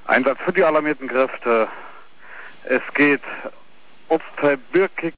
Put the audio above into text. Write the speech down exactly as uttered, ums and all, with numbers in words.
Einsatz für die alarmierten Kräfte. Es geht Ortsteil Birkig